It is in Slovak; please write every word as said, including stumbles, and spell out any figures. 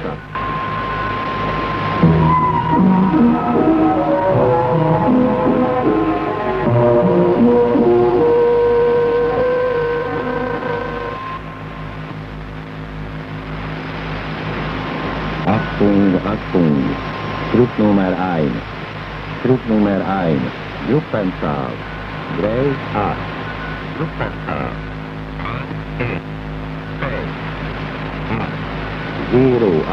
Lufthansa. Achtung, Achtung, Groepnummer één, Groepnummer één, Lufthansa, drie acht, Lufthansa, één, twee, acht, zero